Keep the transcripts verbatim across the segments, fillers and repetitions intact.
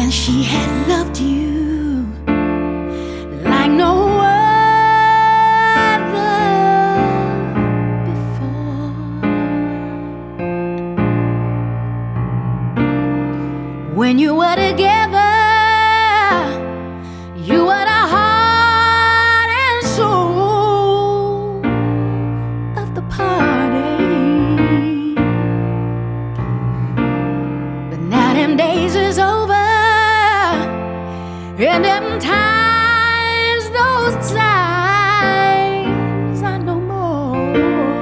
and she had loved you like no other before. When you were together, you were the heart and soul of the party. But now them days is over, and them times, those times are no more.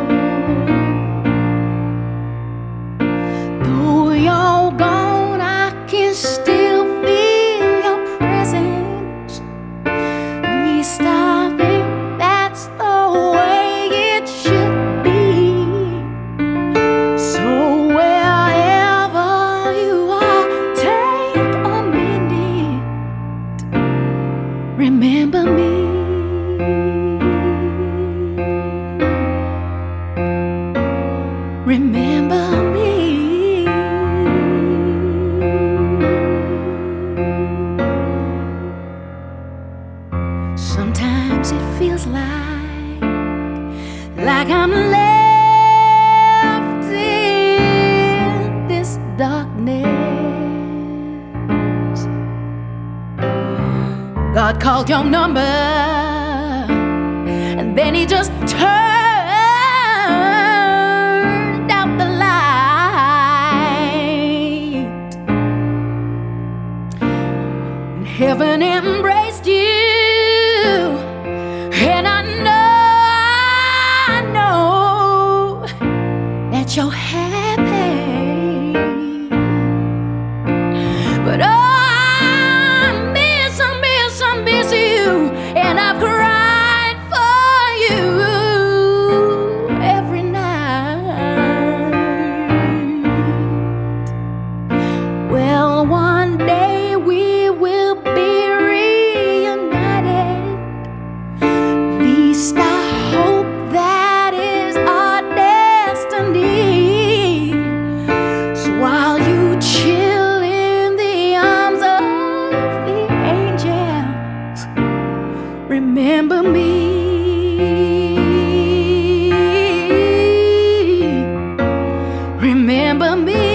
Though you're gone, I can still feel your presence. Least I think that's the way it should be. So wherever you are, take a minute, remember me. Remember me. Sometimes it feels like like I'm left in this darkness. God called your number, and then he just turned out the light. And heaven embraced you, and I know, I know that you're happy. But oh, I miss, I miss, I miss you, and I've cried for you every night. Well, one day we will be reunited. At least I hope that is our destiny. So while you chill in the arms of the angels, remember me. Remember me.